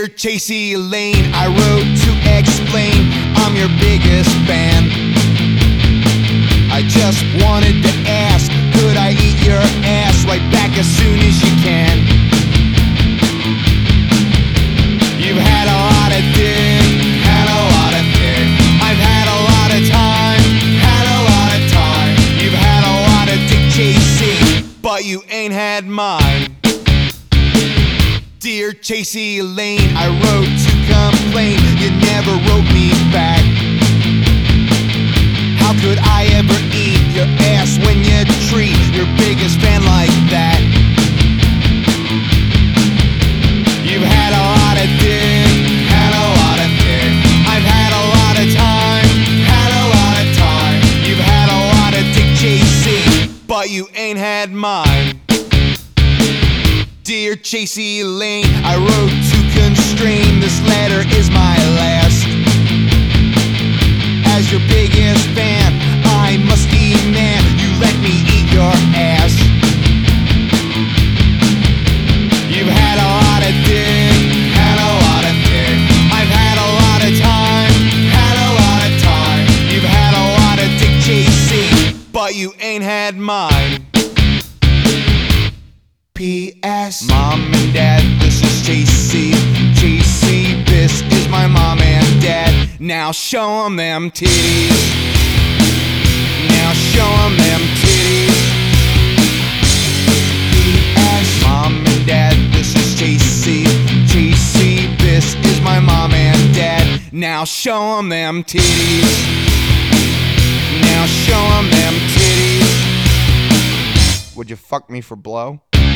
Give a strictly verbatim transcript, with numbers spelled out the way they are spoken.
Dear Chasey Lane, I wrote to explain I'm your biggest fan. I just wanted to ask, could I eat your ass right back as soon as you can? You've had a lot of dick, had a lot of dick. I've had a lot of time, had a lot of time. You've had a lot of dick, Chasey, but you ain't had mine. Dear Chasey Lane, I wrote to complain, you never wrote me back. How could I ever eat your ass when you treat your biggest fan like that? You've had a lot of dick, had a lot of dick. I've had a lot of time, had a lot of time. You've had a lot of dick, Chasey, but you ain't had mine. Dear Chasey Lane, I wrote to constrain, this letter is my last. As your biggest fan, I must demand you let me eat your ass. You've had a lot of dick, had a lot of dick. I've had a lot of time, had a lot of time. You've had a lot of dick, Chasey, but you ain't had mine. P S Mom and Dad, this is Chasey. Chasey, this is my mom and dad. Now show 'em them titties. Now show 'em them titties. P S Mom and Dad, this is Chasey. Chasey, this is my mom and dad. Now show 'em them titties. Now show 'em them titties. Would you fuck me for blow?